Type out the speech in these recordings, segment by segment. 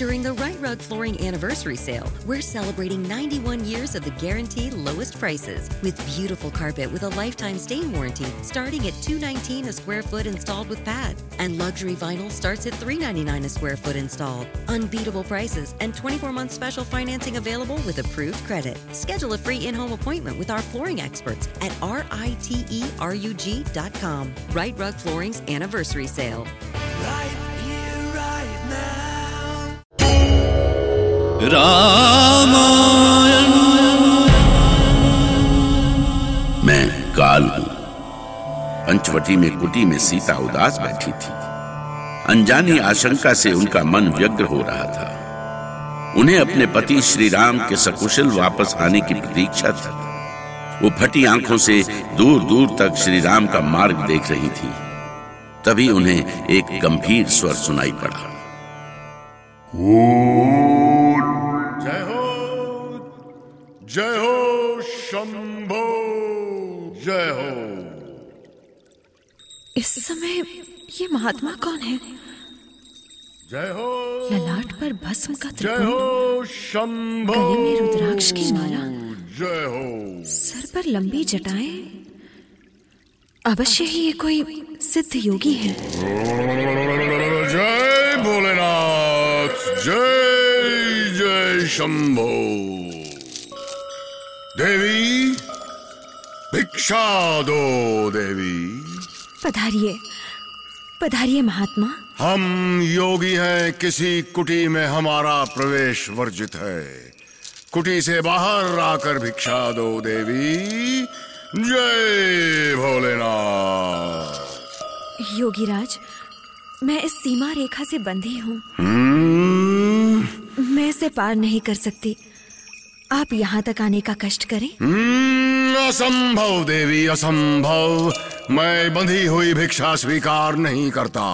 During the Right Rug Flooring Anniversary Sale, we're celebrating 91 years of the guaranteed lowest prices with beautiful carpet with a lifetime stain warranty starting at $219 a square foot installed with pad. And luxury vinyl starts at $399 a square foot installed. Unbeatable prices and 24-month special financing available with approved credit. Schedule a free in-home appointment with our flooring experts at RITERUG.com. Right Rug Flooring's Anniversary Sale. Right here, right now. Ramayan. मैं काल हूं। पंचवटी में कुटी में सीता उदास बैठी थी। अनजानी आशंका से उनका मन व्यग्र हो रहा था। उन्हें अपने पति श्री राम के सकुशल वापस आने की प्रतीक्षा थी। वो फटी आंखों से दूर दूर तक श्री राम का मार्ग देख रही थी। तभी उन्हें एक गंभीर स्वर सुनाई पड़ा। जय हो शंभो, जय हो। इस समय ये महात्मा कौन है? जय हो। ललाट पर भस्म का जय हो शंभो। गले में रुद्राक्ष की माला। जय हो। सर पर लंबी जटाएं। अवश्य ही ये कोई सिद्ध योगी है। जय भोलेनाथ, जय जय शंभो। देवी भिक्षा दो देवी। पधारिए पधारिए महात्मा। हम योगी हैं, किसी कुटी में हमारा प्रवेश वर्जित है। कुटी से बाहर आकर भिक्षा दो देवी। जय भोलेनाथ। योगीराज, मैं इस सीमा रेखा से बंधी हूँ। मैं इसे पार नहीं कर सकती। आप यहाँ तक आने का कष्ट करें। असंभव देवी, असंभव। मैं बंधी हुई भिक्षा स्वीकार नहीं करता।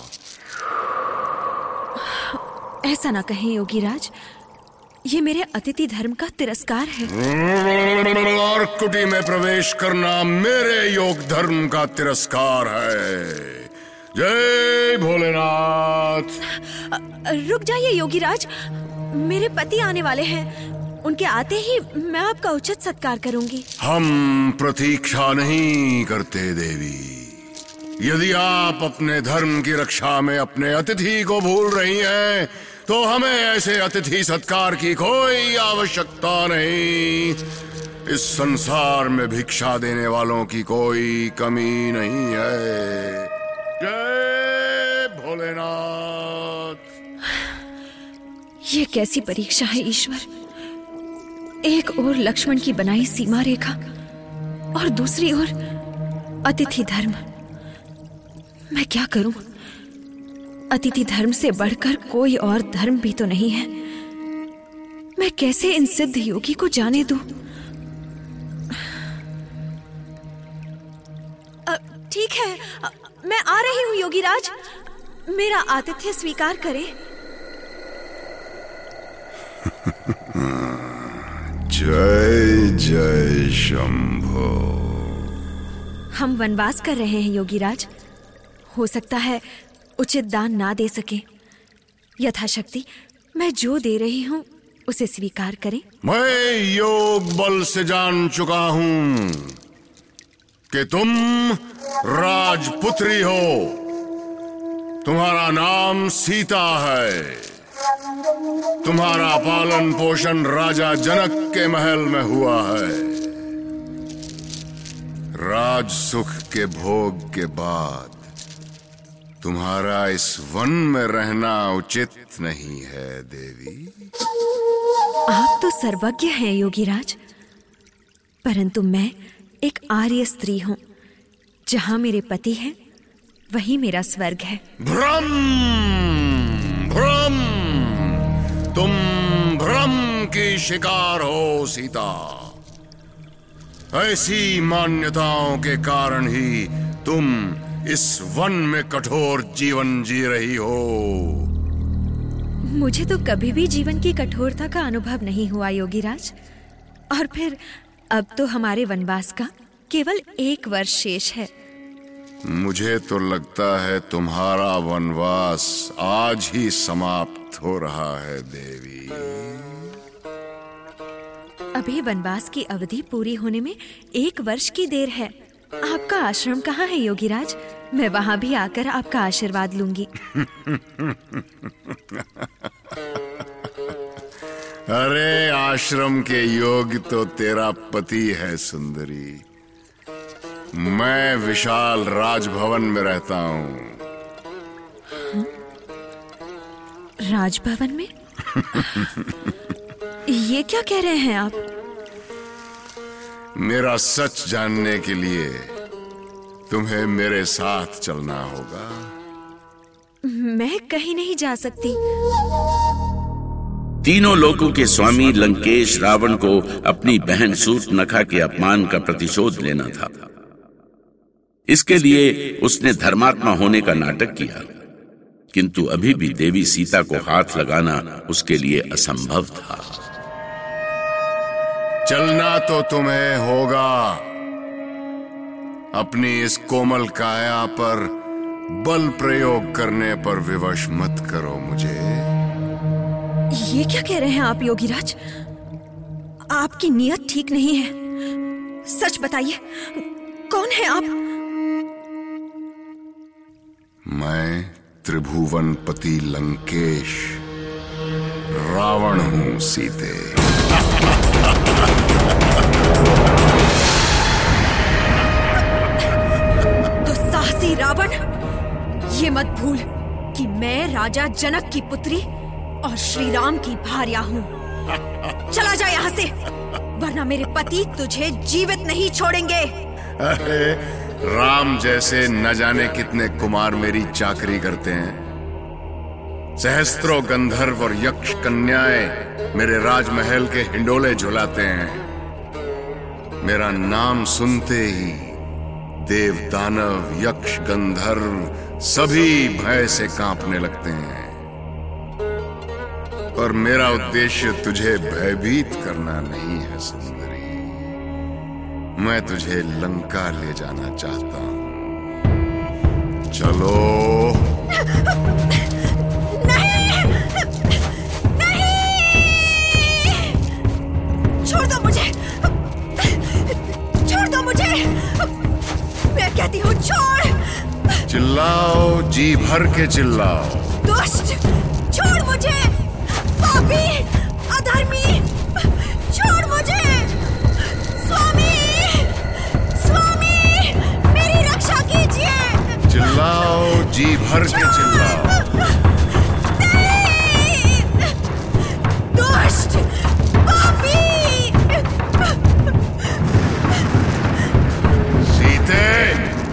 ऐसा ना कहें योगीराज, ये मेरे अतिथि धर्म का तिरस्कार है। और कुटी में प्रवेश करना मेरे योग धर्म का तिरस्कार है। जय भोलेनाथ। रुक जाइए योगीराज, मेरे पति आने वाले हैं। उनके आते ही मैं आपका उचित सत्कार करूंगी। हम प्रतीक्षा नहीं करते देवी। यदि आप अपने धर्म की रक्षा में अपने अतिथि को भूल रही हैं, तो हमें ऐसे अतिथि सत्कार की कोई आवश्यकता नहीं। इस संसार में भिक्षा देने वालों की कोई कमी नहीं है। जय भोलेनाथ। ये कैसी परीक्षा है ईश्वर। एक ओर लक्ष्मण की बनाई सीमा रेखा और दूसरी ओर अतिथि धर्म। मैं क्या करूं? अतिथि धर्म से बढ़कर कोई और धर्म भी तो नहीं है। मैं कैसे इन सिद्ध योगी को जाने दूं? ठीक है, मैं आ रही हूं योगीराज। मेरा आतिथ्य स्वीकार करें। जय जय शंभो। हम वनवास कर रहे हैं योगीराज। हो सकता है उचित दान ना दे सके। यथाशक्ति मैं जो दे रही हूँ उसे स्वीकार करें। मैं योग बल से जान चुका हूँ कि तुम राजपुत्री हो। तुम्हारा नाम सीता है। तुम्हारा पालन पोषण राजा जनक के महल में हुआ है। राज सुख के भोग के बाद तुम्हारा इस वन में रहना उचित नहीं है देवी। आप तो सर्वज्ञ हैं योगीराज, परंतु मैं एक आर्य स्त्री हूँ। जहाँ मेरे पति हैं, वही मेरा स्वर्ग है। भ्रम भ्रम, तुम भ्रम की शिकार हो सीता। ऐसी मान्यताओं के कारण ही तुम इस वन में कठोर जीवन जी रही हो। मुझे तो कभी भी जीवन की कठोरता का अनुभव नहीं हुआ योगीराज। और फिर अब तो हमारे वनवास का केवल 1 वर्ष शेष है। मुझे तो लगता है तुम्हारा वनवास आज ही समाप्त हो रहा है देवी। अभी वनवास की अवधि पूरी होने में 1 वर्ष की देर है। आपका आश्रम कहाँ है योगीराज? मैं वहाँ भी आकर आपका आशीर्वाद लूंगी। अरे आश्रम के योग्य तो तेरा पति है सुंदरी। मैं विशाल राजभवन में रहता हूँ। राजभवन में? ये क्या कह रहे हैं आप? मेरा सच जानने के लिए तुम्हें मेरे साथ चलना होगा। मैं कहीं नहीं जा सकती। तीनों लोकों के स्वामी लंकेश रावण को अपनी बहन शूर्पणखा के अपमान का प्रतिशोध लेना था। इसके लिए उसने धर्मात्मा होने का नाटक किया, किंतु अभी भी देवी सीता को हाथ लगाना उसके लिए असंभव था। चलना तो तुम्हें होगा। अपनी इस कोमल काया पर बल प्रयोग करने पर विवश मत करो मुझे। ये क्या कह रहे हैं आप योगीराज? आपकी नीयत ठीक नहीं है। सच बताइए, कौन है आप? मैं त्रिभुवनपति लंकेश रावण हूं सीते। तो साहसी रावण, ये मत भूल कि मैं राजा जनक की पुत्री और श्री राम की भार्या हूँ। चला जा यहाँ से, वरना मेरे पति तुझे जीवित नहीं छोड़ेंगे। अरे राम जैसे न जाने कितने कुमार मेरी चाकरी करते हैं। सहस्त्रों गंधर्व और यक्ष कन्याएं मेरे राजमहल के हिंडोले झुलाते हैं। मेरा नाम सुनते ही देव दानव यक्ष गंधर्व सभी भय से कांपने लगते हैं। पर मेरा उद्देश्य तुझे भयभीत करना नहीं है सुंदरी। मैं तुझे लंका ले जाना चाहता हूं। चलो। नहीं, नहीं! छोड़ दो मुझे, छोड़ दो मुझे, मैं कहती हूँ छोड़। चिल्लाओ, जी भर के चिल्लाओ। दुष्ट, छोड़ मुझे। पापी, अधर्मी, छोड़ मुझे। स्वामी, स्वामी, मेरी रक्षा कीजिए। चिल्लाओ, जी भर के चिल्लाओ। नहीं! दुष्ट, पापी। सीते,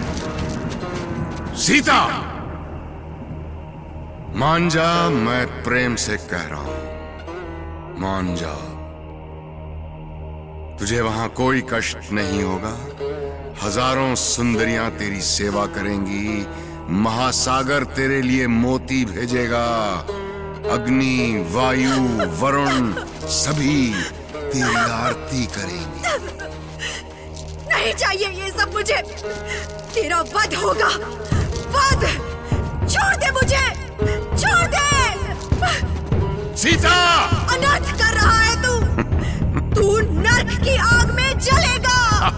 सीता, मान जा, मैं प्रेम से कह रहा हूं, मान जा। तुझे वहां कोई कष्ट नहीं होगा। हजारों सुंदरियां तेरी सेवा करेंगी। महासागर तेरे लिए मोती भेजेगा। अग्नि, वायु, वरुण सभी तेरी आरती करेंगी। नहीं चाहिए ये सब मुझे। तेरा वध होगा, वध। छोड़ दे मुझे, छोड़ दे। सीता! अनर्थ कर रहा है तू नर्क की आग में जलेगा।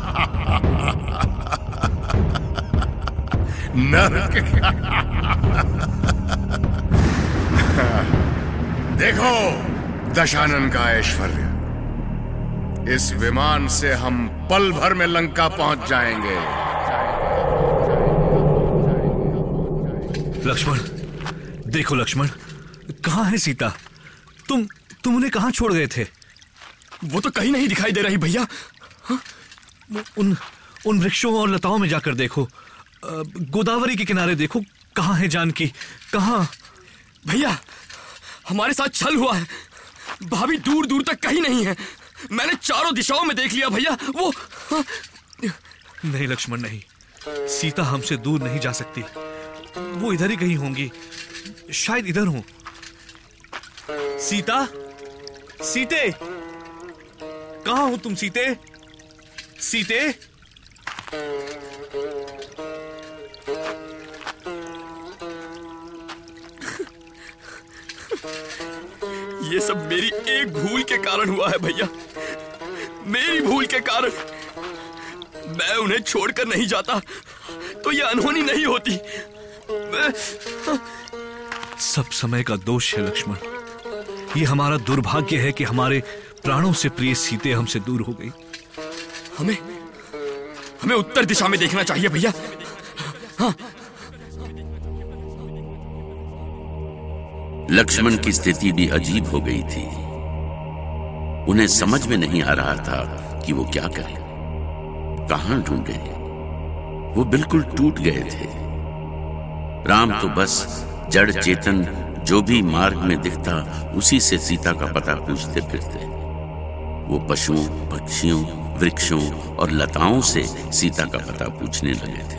नर्क? देखो दशानन का ऐश्वर्य। इस विमान से हम पल भर में लंका पहुंच जाएंगे। लक्ष्मण, देखो लक्ष्मण, कहाँ है सीता? तुम उन्हें कहाँ छोड़ गए थे? वो तो कहीं नहीं दिखाई दे रही भैया। उन वृक्षों और लताओं में जाकर देखो। गोदावरी के किनारे देखो, कहाँ है जानकी? कहाँ? भैया, हमारे साथ छल हुआ है। भाभी दूर दूर तक कहीं नहीं है। मैंने चारों दिशाओं में देख लिया भैया। वो नहीं लक्ष्मण, नहीं। सीता हमसे दूर नहीं जा सकती। वो इधर ही कहीं होंगी, शायद इधर हो। सीता, सीते, कहाँ हो तुम सीते? सीते? ये सब मेरी एक भूल के कारण हुआ है भैया, मेरी भूल के कारण। मैं उन्हें छोड़कर नहीं जाता तो ये अनहोनी नहीं होती। सब समय का दोष है लक्ष्मण। ये हमारा दुर्भाग्य है कि हमारे प्राणों से प्रिय सीते हमसे दूर हो गई। हमें उत्तर दिशा में देखना चाहिए भैया। हाँ। लक्ष्मण की स्थिति भी अजीब हो गई थी। उन्हें समझ में नहीं आ रहा था कि वो क्या करें, कहां ढूंढे। वो बिल्कुल टूट गए थे। राम तो बस जड़ चेतन जो भी मार्ग में दिखता उसी से सीता का पता पूछते फिरते। वो पशुओं, पक्षियों, वृक्षों और लताओं से सीता का पता पूछने लगे थे।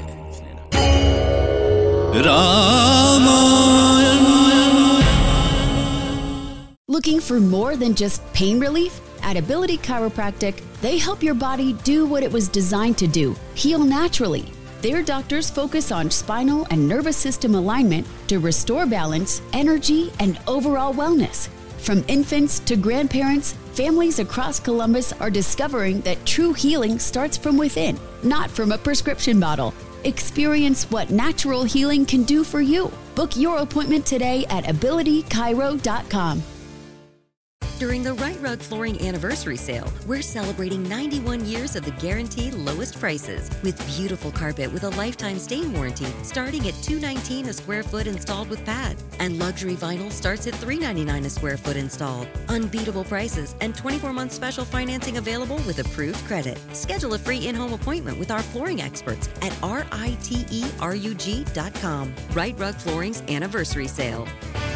Looking for more than just pain relief? At Ability Chiropractic, they help your body do what it was designed to do, heal naturally. Their doctors focus on spinal and nervous system alignment to restore balance, energy, and overall wellness. From infants to grandparents, families across Columbus are discovering that true healing starts from within, not from a prescription bottle. Experience what natural healing can do for you. Book your appointment today at abilitychiro.com. During the Right Rug Flooring Anniversary Sale, we're celebrating 91 years of the guaranteed lowest prices with beautiful carpet with a lifetime stain warranty starting at $219 a square foot installed with pad. And luxury vinyl starts at $399 a square foot installed. Unbeatable prices and 24-month special financing available with approved credit. Schedule a free in-home appointment with our flooring experts at RITERUG.com. Right Rug Flooring's Anniversary Sale.